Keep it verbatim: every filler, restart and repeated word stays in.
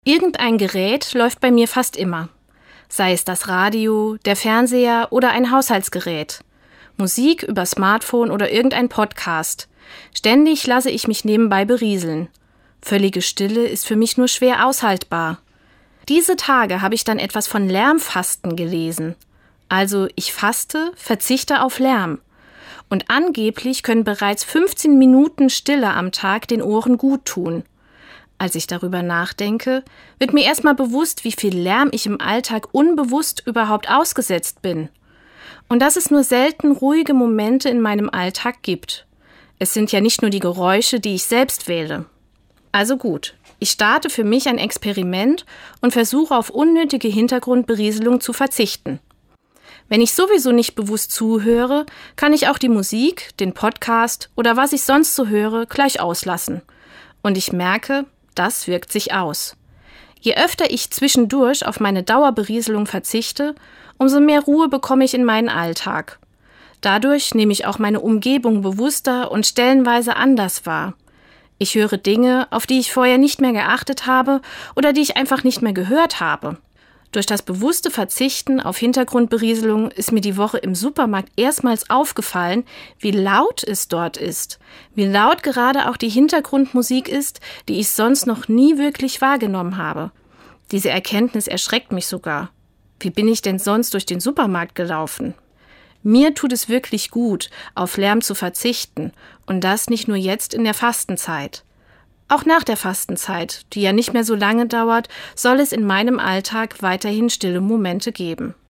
Irgendein Gerät läuft bei mir fast immer. Sei es das Radio, der Fernseher oder ein Haushaltsgerät. Musik über Smartphone oder irgendein Podcast. Ständig lasse ich mich nebenbei berieseln. Völlige Stille ist für mich nur schwer aushaltbar. Diese Tage habe ich dann etwas von Lärmfasten gelesen. Also ich faste, verzichte auf Lärm. Und angeblich können bereits fünfzehn Minuten Stille am Tag den Ohren gut tun. Als ich darüber nachdenke, wird mir erstmal bewusst, wie viel Lärm ich im Alltag unbewusst überhaupt ausgesetzt bin. Und dass es nur selten ruhige Momente in meinem Alltag gibt. Es sind ja nicht nur die Geräusche, die ich selbst wähle. Also gut, ich starte für mich ein Experiment und versuche auf unnötige Hintergrundberieselung zu verzichten. Wenn ich sowieso nicht bewusst zuhöre, kann ich auch die Musik, den Podcast oder was ich sonst so höre, gleich auslassen. Und ich merke, das wirkt sich aus. Je öfter ich zwischendurch auf meine Dauerberieselung verzichte, umso mehr Ruhe bekomme ich in meinen Alltag. Dadurch nehme ich auch meine Umgebung bewusster und stellenweise anders wahr. Ich höre Dinge, auf die ich vorher nicht mehr geachtet habe oder die ich einfach nicht mehr gehört habe. Durch das bewusste Verzichten auf Hintergrundberieselung ist mir die Woche im Supermarkt erstmals aufgefallen, wie laut es dort ist. Wie laut gerade auch die Hintergrundmusik ist, die ich sonst noch nie wirklich wahrgenommen habe. Diese Erkenntnis erschreckt mich sogar. Wie bin ich denn sonst durch den Supermarkt gelaufen? Mir tut es wirklich gut, auf Lärm zu verzichten. Und das nicht nur jetzt in der Fastenzeit. Auch nach der Fastenzeit, die ja nicht mehr so lange dauert, soll es in meinem Alltag weiterhin stille Momente geben.